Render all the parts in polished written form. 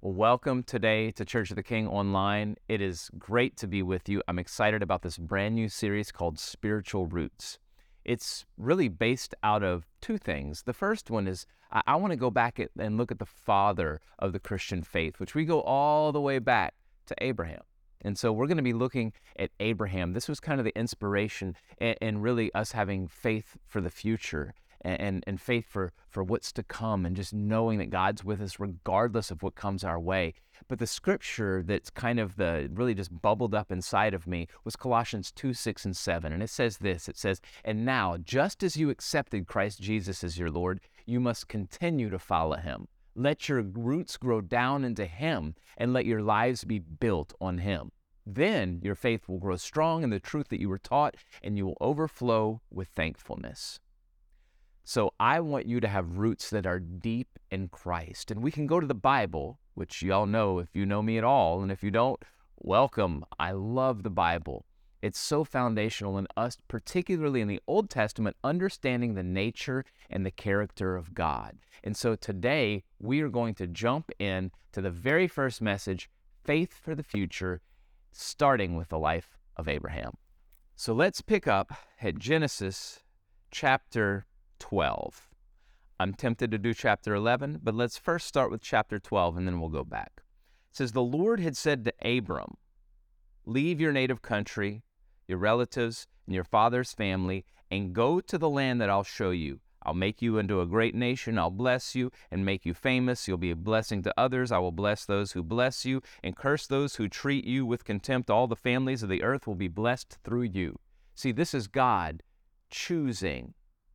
Welcome today to Church of the King Online. It is great to be with you. I'm excited about this brand new series called Spiritual Roots. It's really based out of two things. The first one is I want to go back and look at the father of the Christian faith, which we go all the way back to Abraham. And so we're going to be looking at Abraham. This was kind of the inspiration and really us having faith for the future and faith for what's to come, and just knowing that God's with us regardless of what comes our way. But the scripture that's kind of really just bubbled up inside of me was Colossians 2, 6, and 7. And it says this, it says, "And now, just as you accepted Christ Jesus as your Lord, you must continue to follow him. Let your roots grow down into him, and let your lives be built on him. Then your faith will grow strong in the truth that you were taught, and you will overflow with thankfulness." So I want you to have roots that are deep in Christ. And we can go to the Bible, which y'all know if you know me at all. And if you don't, welcome. I love the Bible. It's so foundational in us, particularly in the Old Testament, understanding the nature and the character of God. And so today we are going to jump in to the very first message, faith for the future, starting with the life of Abraham. So let's pick up at Genesis chapter 12. I'm tempted to do chapter 11, but let's first start with chapter 12 and then we'll go back. It says, "The Lord had said to Abram, 'Leave your native country, your relatives, and your father's family, and go to the land that I'll show you. I'll make you into a great nation. I'll bless you and make you famous. You'll be a blessing to others. I will bless those who bless you and curse those who treat you with contempt. All the families of the earth will be blessed through you.'" See, this is God choosing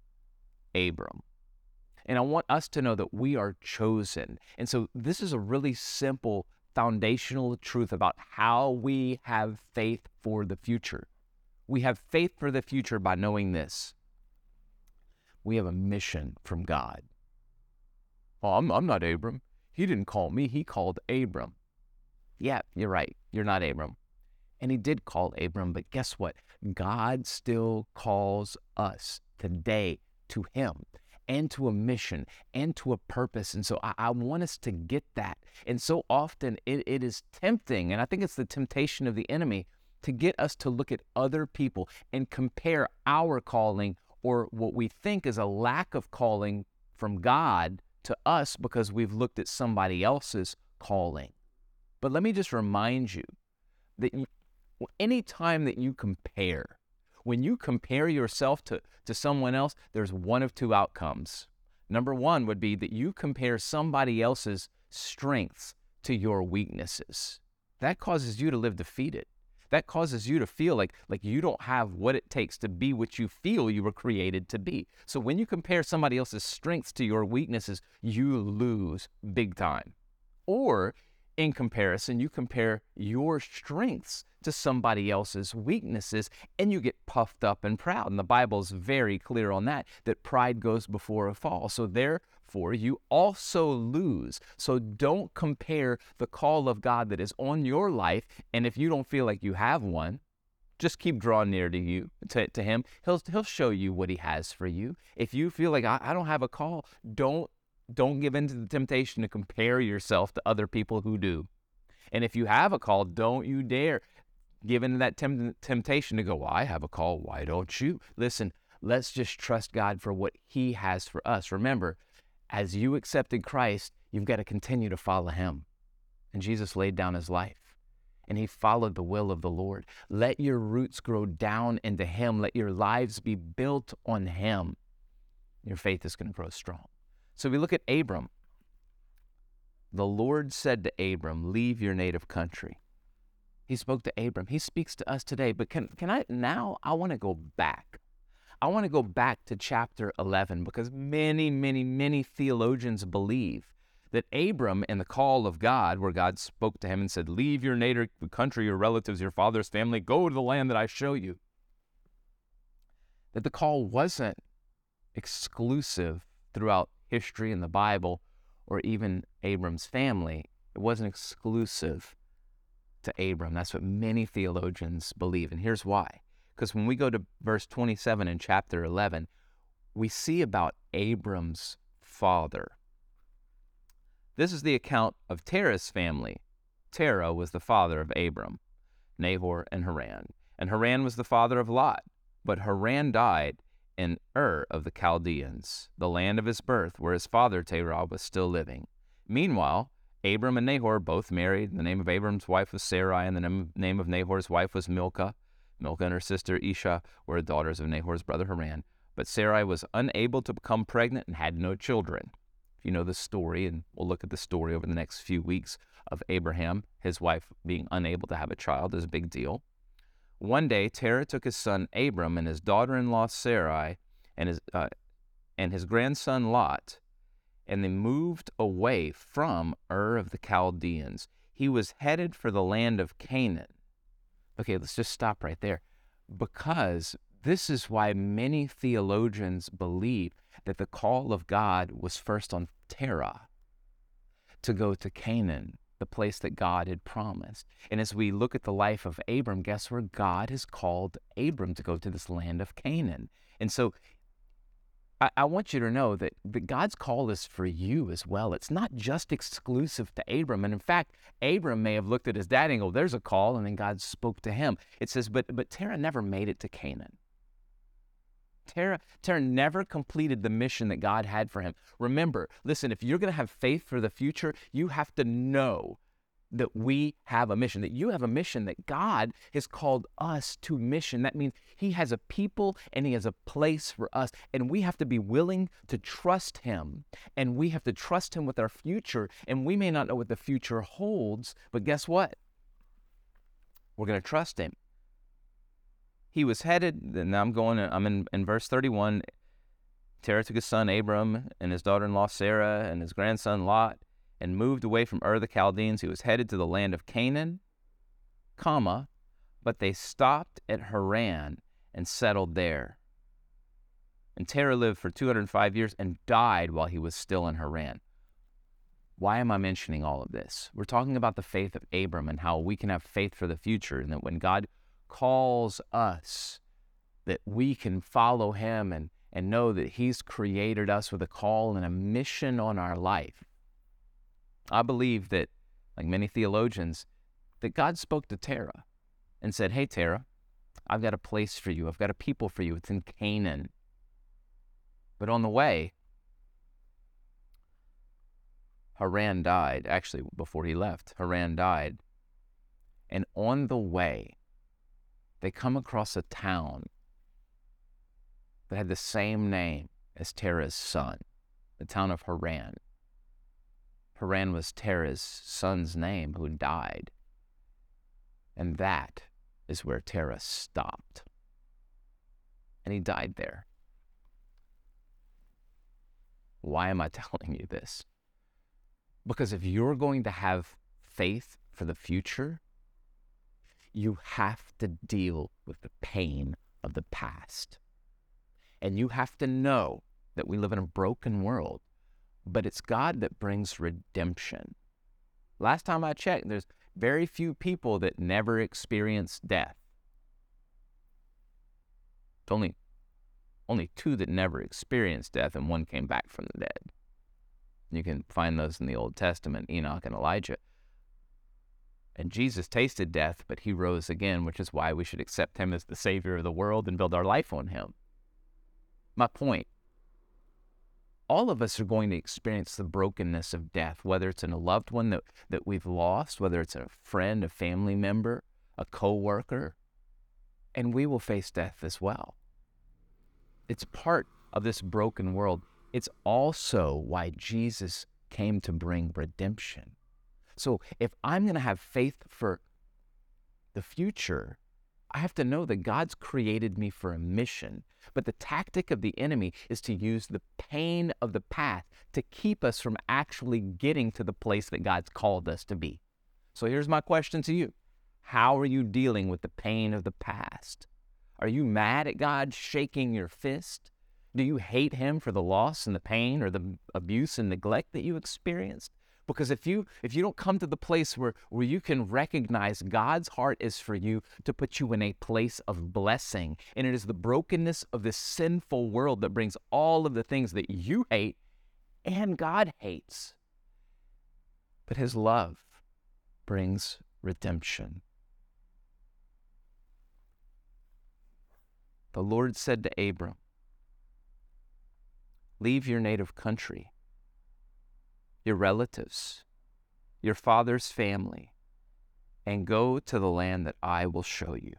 Abram. And I want us to know that we are chosen. And so this is a really simple foundational truth about how we have faith for the future. We have faith for the future by knowing this. We have a mission from God. "Oh, I'm not Abram. He didn't call me. He called Abram." Yeah, you're right. You're not Abram. And he did call Abram, but guess what? God still calls us today to him and to a mission and to a purpose. And so I want us to get that. And so often it is tempting, and I think it's the temptation of the enemy, to get us to look at other people and compare our calling or what we think is a lack of calling from God to us because we've looked at somebody else's calling. But let me just remind you that any time that you compare, when you compare yourself to someone else, there's one of two outcomes. Number one would be that you compare somebody else's strengths to your weaknesses. That causes you to live defeated. That causes you to feel like you don't have what it takes to be what you feel you were created to be. So when you compare somebody else's strengths to your weaknesses, you lose big time. Or in comparison, you compare your strengths to somebody else's weaknesses, and you get puffed up and proud. And the Bible's very clear on that pride goes before a fall. So therefore, you also lose. So don't compare the call of God that is on your life. And if you don't feel like you have one, just keep drawing near to him. He'll show you what he has for you. If you feel like I don't have a call, don't give in to the temptation to compare yourself to other people who do. And if you have a call, don't you dare give in to that temptation to go, "Well, I have a call. Why don't you?" Listen, let's just trust God for what he has for us. Remember, as you accepted Christ, you've got to continue to follow him. And Jesus laid down his life, and he followed the will of the Lord. Let your roots grow down into him. Let your lives be built on him. Your faith is going to grow strong. So we look at Abram. The Lord said to Abram, "Leave your native country." He spoke to Abram. He speaks to us today. But I want to go back. I want to go back to chapter 11 because many, many, many theologians believe that Abram and the call of God, where God spoke to him and said, "Leave your native country, your relatives, your father's family, go to the land that I show you," that the call wasn't exclusive throughout history in the Bible or even Abram's family. It wasn't exclusive to Abram. That's what many theologians believe. And here's why. Because when we go to verse 27 in chapter 11, we see about Abram's father. This is the account of Terah's family. Terah was the father of Abram, Nahor, and Haran. And Haran was the father of Lot. But Haran died in Ur of the Chaldeans, the land of his birth, where his father Terah was still living. Meanwhile, Abram and Nahor both married. The name of Abram's wife was Sarai, and the name of Nahor's wife was Milcah. Milcah and her sister Isha were daughters of Nahor's brother Haran. But Sarai was unable to become pregnant and had no children. If you know the story, and we'll look at the story over the next few weeks of Abraham, his wife being unable to have a child is a big deal. One day, Terah took his son Abram and his daughter-in-law Sarai and his grandson Lot, and they moved away from Ur of the Chaldeans. He was headed for the land of Canaan. Okay, let's just stop right there, because this is why many theologians believe that the call of God was first on Terah to go to Canaan, the place that God had promised. And as we look at the life of Abram, guess where God has called Abram to go to this land of Canaan. And so I want you to know that God's call is for you as well. It's not just exclusive to Abram. And in fact, Abram may have looked at his dad and go, there's a call, and then God spoke to him. It says, but Terah never made it to Canaan. Terah never completed the mission that God had for him. Remember, listen, if you're going to have faith for the future, you have to know that we have a mission, that you have a mission, that God has called us to mission. That means he has a people and he has a place for us, and we have to be willing to trust him, and we have to trust him with our future. And we may not know what the future holds, but guess what? We're going to trust him. He was headed, and I'm in verse 31. Terah took his son Abram and his daughter-in-law Sarah and his grandson Lot and moved away from Ur the Chaldeans. He was headed to the land of Canaan, but they stopped at Haran and settled there. And Terah lived for 205 years and died while he was still in Haran. Why am I mentioning all of this? We're talking about the faith of Abram and how we can have faith for the future, and that when God calls us, that we can follow him and know that he's created us with a call and a mission on our life. I believe that, like many theologians, that God spoke to Terah and said, hey, Terah, I've got a place for you. I've got a people for you. It's in Canaan. But on the way, Haran died. Actually, before he left, Haran died. And on the way, they come across a town that had the same name as Terah's son, the town of Haran. Haran was Terah's son's name who died. And that is where Terah stopped. And he died there. Why am I telling you this? Because if you're going to have faith for the future, you have to deal with the pain of the past. And you have to know that we live in a broken world, but it's God that brings redemption. Last time I checked, there's very few people that never experienced death. Only two that never experienced death, and one came back from the dead. You can find those in the Old Testament, Enoch and Elijah. And Jesus tasted death, but he rose again, which is why we should accept him as the Savior of the world and build our life on him. My point, all of us are going to experience the brokenness of death, whether it's in a loved one that we've lost, whether it's a friend, a family member, a co-worker, and we will face death as well. It's part of this broken world. It's also why Jesus came to bring redemption. So if I'm going to have faith for the future, I have to know that God's created me for a mission. But the tactic of the enemy is to use the pain of the past to keep us from actually getting to the place that God's called us to be. So here's my question to you. How are you dealing with the pain of the past? Are you mad at God, shaking your fist? Do you hate him for the loss and the pain or the abuse and neglect that you experienced? Because if you don't come to the place where you can recognize God's heart is for you to put you in a place of blessing, and it is the brokenness of this sinful world that brings all of the things that you hate and God hates. but his love brings redemption. The Lord said to Abram, leave your native country, your relatives, your father's family, and go to the land that I will show you.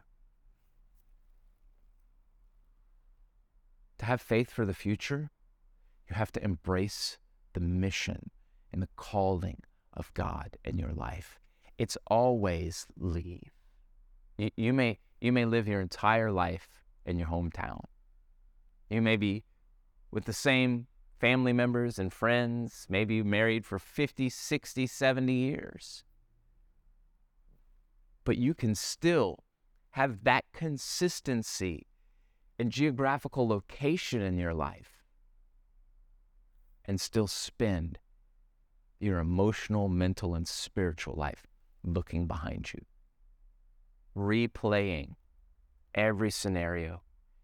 To have faith for the future, you have to embrace the mission and the calling of God in your life. It's always leave. You may live your entire life in your hometown. You may be with the same family members and friends, maybe married for 50, 60, 70 years. But you can still have that consistency and geographical location in your life and still spend your emotional, mental, and spiritual life looking behind you, replaying every scenario,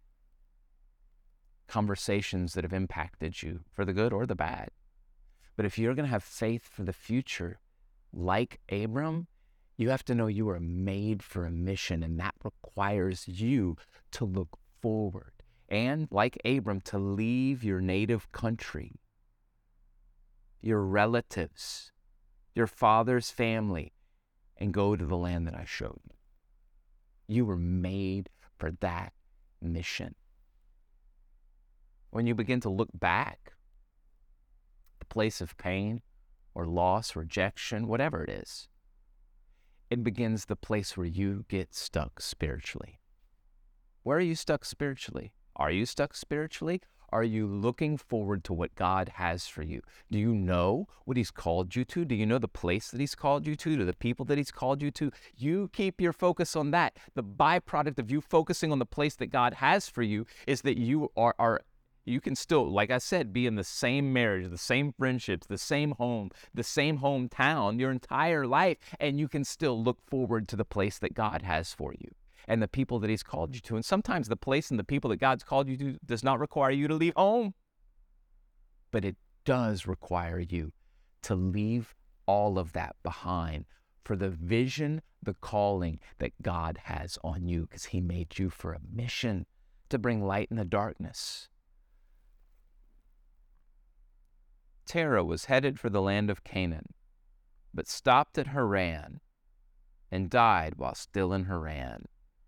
conversations that have impacted you for the good or the bad. But if you're going to have faith for the future, like Abram, you have to know you are made for a mission, and that requires you to look forward and, like Abram, to leave your native country, your relatives, your father's family, and go to the land that I showed you. You were made for that mission. When you begin to look back, the place of pain or loss, rejection, whatever it is, it begins the place where you get stuck spiritually. Where are you stuck spiritually? Are you stuck spiritually? Are you looking forward to what God has for you? Do you know what he's called you to? Do you know the place that he's called you to the people that he's called you to? You keep your focus on that. The byproduct of you focusing on the place that God has for you is that you you can still, like I said, be in the same marriage, the same friendships, the same home, the same hometown your entire life, and you can still look forward to the place that God has for you and the people that he's called you to. And sometimes the place and the people that God's called you to does not require you to leave home, but it does require you to leave all of that behind for the vision, the calling that God has on you, because he made you for a mission to bring light in the darkness. Terah was headed for the land of Canaan, but stopped at Haran and died while still in Haran.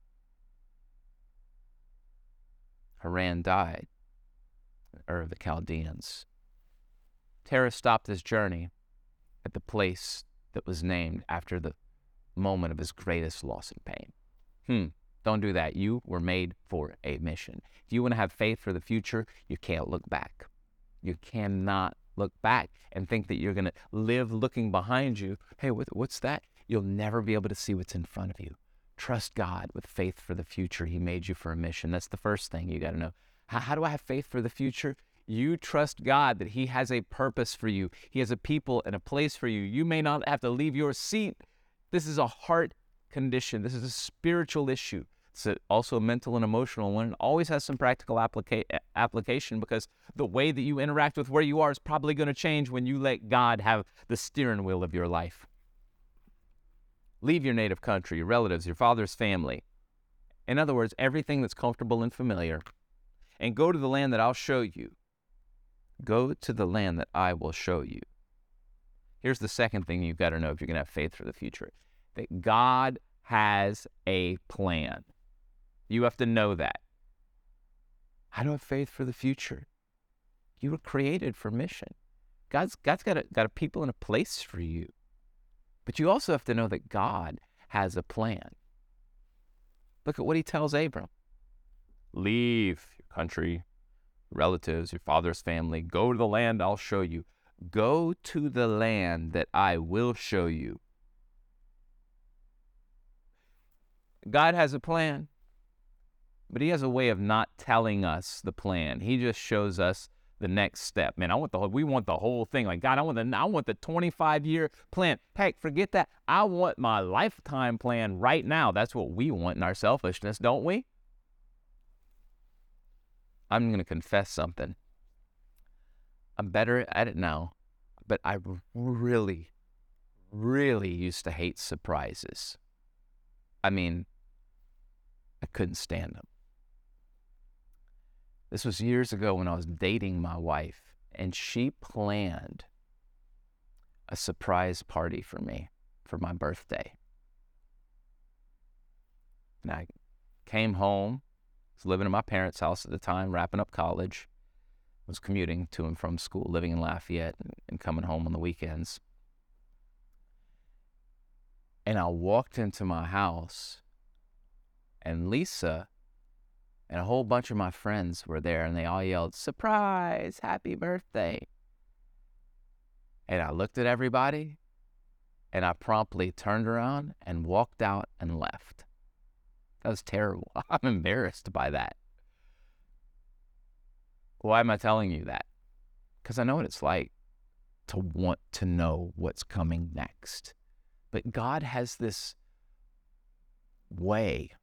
Haran died, Ur of the Chaldeans. Terah stopped his journey at the place that was named after the moment of his greatest loss and pain. Don't do that. You were made for a mission. If you want to have faith for the future, you can't look back. You cannot look back and think that you're going to live looking behind you. Hey, what's that? You'll never be able to see what's in front of you. Trust God with faith for the future. He made you for a mission. That's the first thing you got to know. How do I have faith for the future? You trust God that he has a purpose for you. He has a people and a place for you. You may not have to leave your seat. This is a heart condition. This is a spiritual issue. It's also a mental and emotional one. It always has some practical application, because the way that you interact with where you are is probably going to change when you let God have the steering wheel of your life. Leave your native country, your relatives, your father's family. In other words, everything that's comfortable and familiar, and go to the land that I'll show you. Go to the land that I will show you. Here's the second thing you've got to know if you're going to have faith for the future: that God has a plan. You have to know that. How do I have faith for the future? You were created for mission. God's got a people and a place for you. But you also have to know that God has a plan. Look at what he tells Abram. Leave your country, relatives, your father's family. Go to the land I'll show you. Go to the land that I will show you. God has a plan, but he has a way of not telling us the plan. He just shows us the next step. Man, we want the whole thing. Like, God, I want the 25-year plan. Heck, forget that. I want my lifetime plan right now. That's what we want in our selfishness, don't we? I'm going to confess something. I'm better at it now, but I really, really used to hate surprises. I mean, I couldn't stand them. This was years ago when I was dating my wife, and she planned a surprise party for me for my birthday. And I came home, was living in my parents' house at the time, wrapping up college, was commuting to and from school, living in Lafayette, and coming home on the weekends. And I walked into my house, and Lisa and a whole bunch of my friends were there, and they all yelled, "Surprise! Happy birthday!" And I looked at everybody, and I promptly turned around and walked out and left. That was terrible. I'm embarrassed by that. Why am I telling you that? Because I know what it's like to want to know what's coming next. But God has this way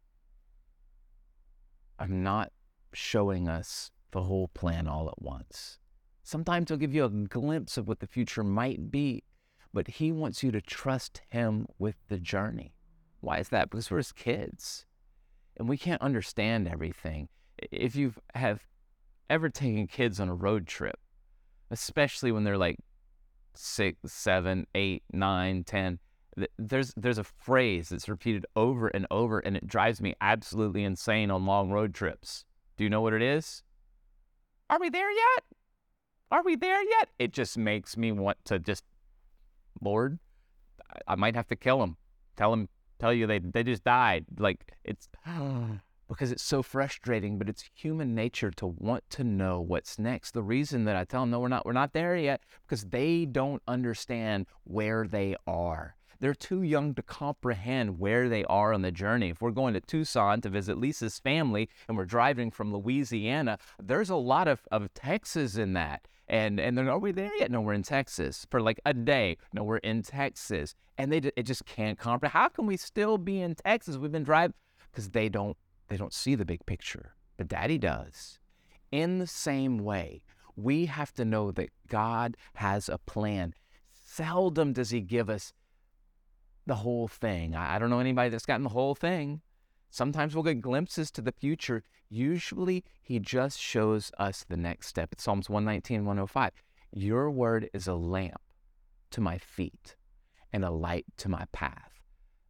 of not showing us the whole plan all at once. Sometimes he'll give you a glimpse of what the future might be, but he wants you to trust him with the journey. Why is that? Because we're his kids, and we can't understand everything. If you have ever taken kids on a road trip, especially when they're like 6, 7, 8, 9, 10, there's a phrase that's repeated over and over, and it drives me absolutely insane on long road trips. Do you know what it is? Are we there yet? Are we there yet? It just makes me want to just, Lord, I might have to kill them. Tell you they just died. Like, it's because it's so frustrating, but it's human nature to want to know what's next. The reason that I tell them, no, we're not there yet, because they don't understand where they are. They're too young to comprehend where they are on the journey. If we're going to Tucson to visit Lisa's family and we're driving from Louisiana, there's a lot of Texas in that. And they're, are we there yet? No, we're in Texas for like a day. No, we're in Texas. And it just can't comprehend. How can we still be in Texas? We've been driving, because they don't see the big picture, but Daddy does. In the same way, we have to know that God has a plan. Seldom does he give us the whole thing. I don't know anybody that's gotten the whole thing. Sometimes we'll get glimpses to the future. Usually, he just shows us the next step. It's Psalms 119, 105. Your word is a lamp to my feet and a light to my path.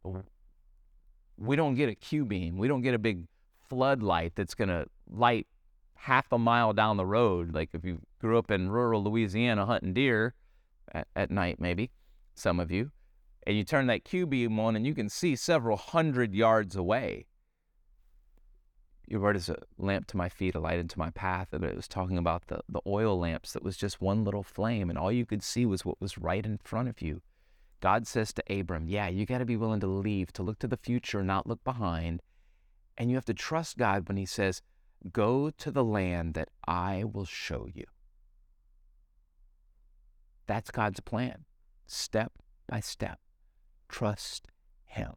We don't get a Q-beam. We don't get a big floodlight that's going to light half a mile down the road. Like if you grew up in rural Louisiana hunting deer at night, maybe, some of you, and you turn that Q-beam on and you can see several hundred yards away. Your word is a lamp to my feet, a light into my path. And it was talking about the oil lamps that was just one little flame, and all you could see was what was right in front of you. God says to Abram, yeah, you got to be willing to leave, to look to the future, not look behind. And you have to trust God when he says, go to the land that I will show you. That's God's plan, step by step. Trust him.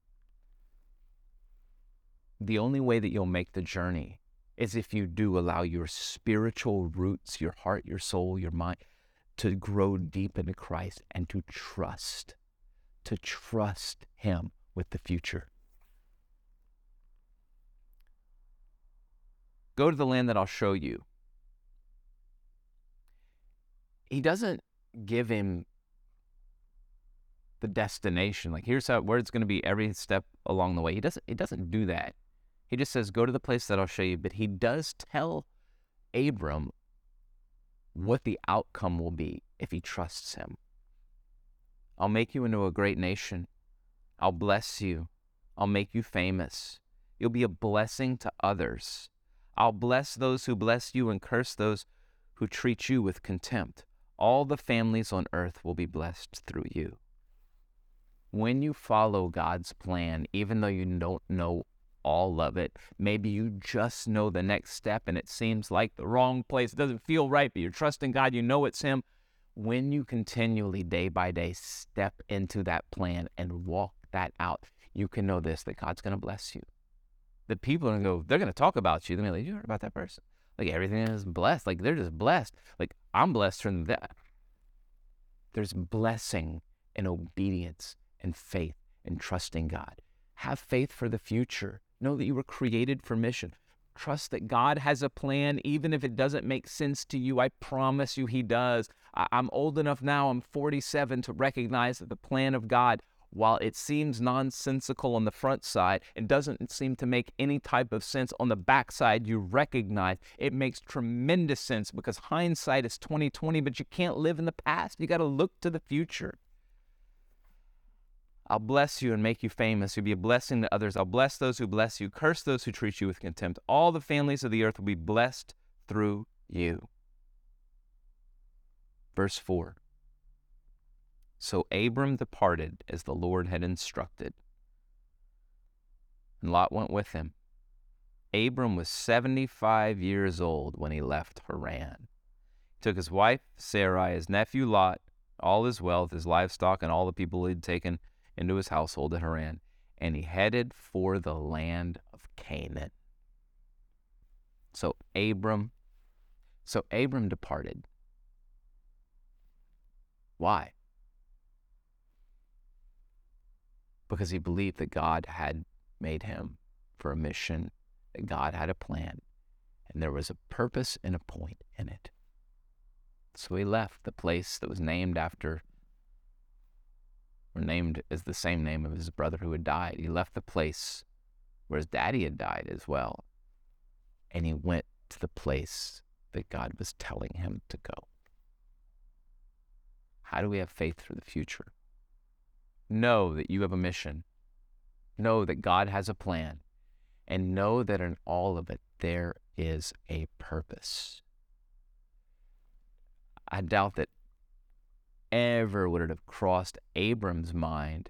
The only way that you'll make the journey is if you do allow your spiritual roots, your heart, your soul, your mind, to grow deep into Christ and to trust him with the future. Go to the land that I'll show you. He doesn't give him the destination. Like, here's where it's going to be every step along the way. He doesn't do that. He just says, go to the place that I'll show you. But he does tell Abram what the outcome will be if he trusts him. I'll make you into a great nation. I'll bless you. I'll make you famous. You'll be a blessing to others. I'll bless those who bless you and curse those who treat you with contempt. All the families on earth will be blessed through you. When you follow God's plan, even though you don't know all of it, maybe you just know the next step and it seems like the wrong place. It doesn't feel right, but you're trusting God. You know it's him. When you continually, day by day, step into that plan and walk that out, you can know this, that God's going to bless you. The people are going to go, they're going to talk about you. They're going to be like, you heard about that person? Like, everything is blessed. Like, they're just blessed. Like, I'm blessed from that. There's blessing and obedience and faith and trusting God. Have faith for the future. Know that you were created for mission. Trust that God has a plan, even if it doesn't make sense to you. I promise you He does. I'm old enough now, I'm 47, to recognize that the plan of God, while it seems nonsensical on the front side and doesn't seem to make any type of sense on the backside, you recognize it makes tremendous sense, because hindsight is 20/20, but you can't live in the past. You got to look to the future. I'll bless you and make you famous. You'll be a blessing to others. I'll bless those who bless you, curse those who treat you with contempt. All the families of the earth will be blessed through you. Verse 4. So Abram departed as the Lord had instructed, and Lot went with him. Abram was 75 years old when he left Haran. He took his wife Sarai, his nephew Lot, all his wealth, his livestock, and all the people he had taken into his household at Haran, and he headed for the land of Canaan. So Abram departed. Why? Because he believed that God had made him for a mission, that God had a plan, and there was a purpose and a point in it. So he left the place that was named after, or named as the same name of his brother who had died. He left the place where his daddy had died as well, and he went to the place that God was telling him to go. How do we have faith for the future? Know that you have a mission. Know that God has a plan. And know that in all of it, there is a purpose. I doubt that ever would it have crossed Abram's mind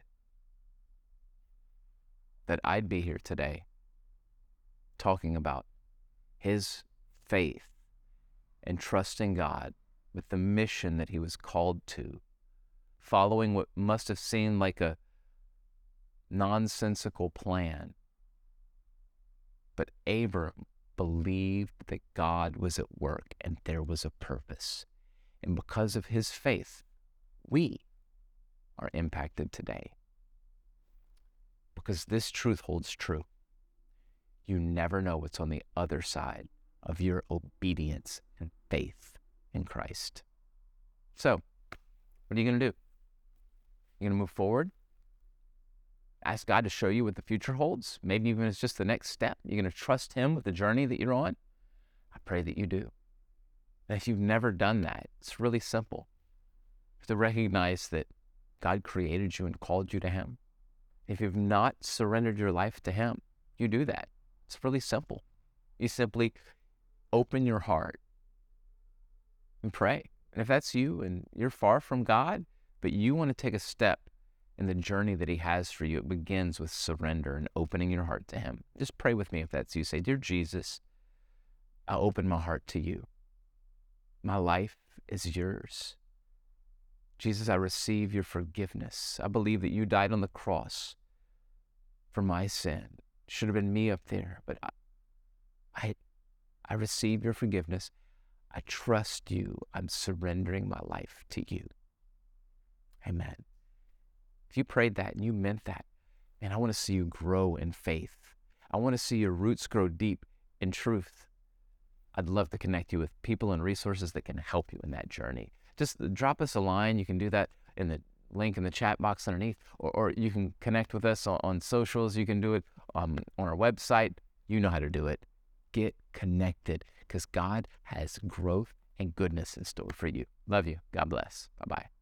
that I'd be here today talking about his faith and trusting God with the mission that he was called to, following what must have seemed like a nonsensical plan. But Abram believed that God was at work and there was a purpose. And because of his faith, we are impacted today. Because this truth holds true. You never know what's on the other side of your obedience and faith in Christ. So, what are you going to do? You're going to move forward? Ask God to show you what the future holds? Maybe even it's just the next step. You're going to trust Him with the journey that you're on? I pray that you do. And if you've never done that, it's really simple. You have to recognize that God created you and called you to Him. If you've not surrendered your life to Him, you do that. It's really simple. You simply open your heart and pray. And if that's you and you're far from God, but you want to take a step in the journey that He has for you, it begins with surrender and opening your heart to Him. Just pray with me if that's you. Say, Dear Jesus, I open my heart to you. My life is yours. Jesus, I receive your forgiveness. I believe that you died on the cross for my sin. Should have been me up there, but I receive your forgiveness. I trust you. I'm surrendering my life to you. Amen. If you prayed that and you meant that, man, I want to see you grow in faith. I want to see your roots grow deep in truth. I'd love to connect you with people and resources that can help you in that journey. Just drop us a line. You can do that in the link in the chat box underneath, or you can connect with us on socials. You can do it on our website. You know how to do it. Get connected, because God has growth and goodness in store for you. Love you. God bless. Bye-bye.